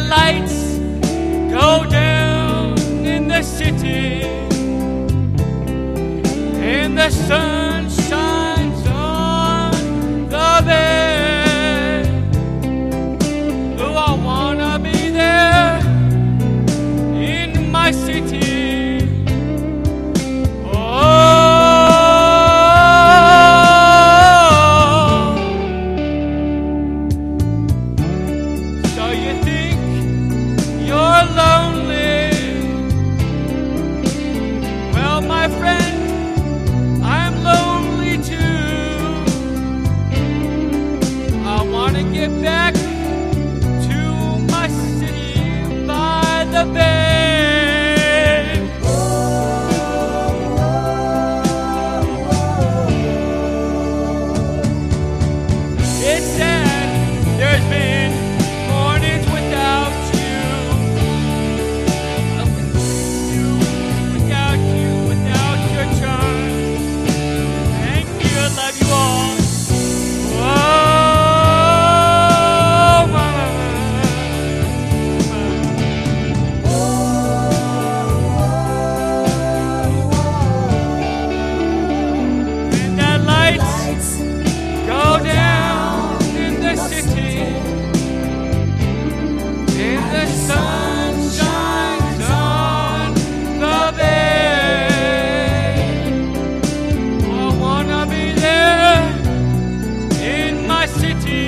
lights go down in the city, and the sun shines on the bay. Oh, I wanna be there in my city. Oh, so you think you're lonely? Well, my friend, I'm lonely too. I wanna get back to my city by the bay. It's sad, there's been mornings without you. Without your charm. Thank you, I love you all. Oh, when the lights go down in the city, and the sun shines on the bay, I wanna be there in my city.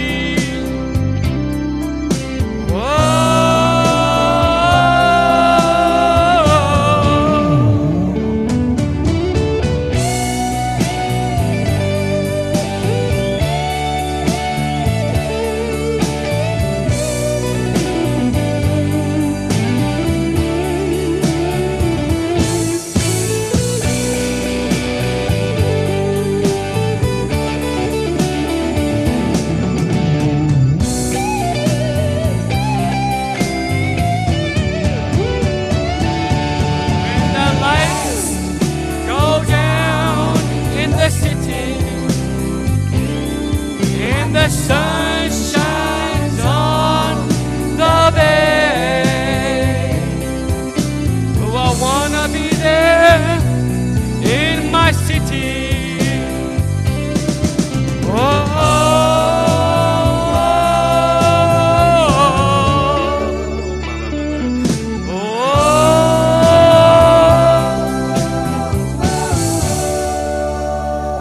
When the lights go down in the city, and the sun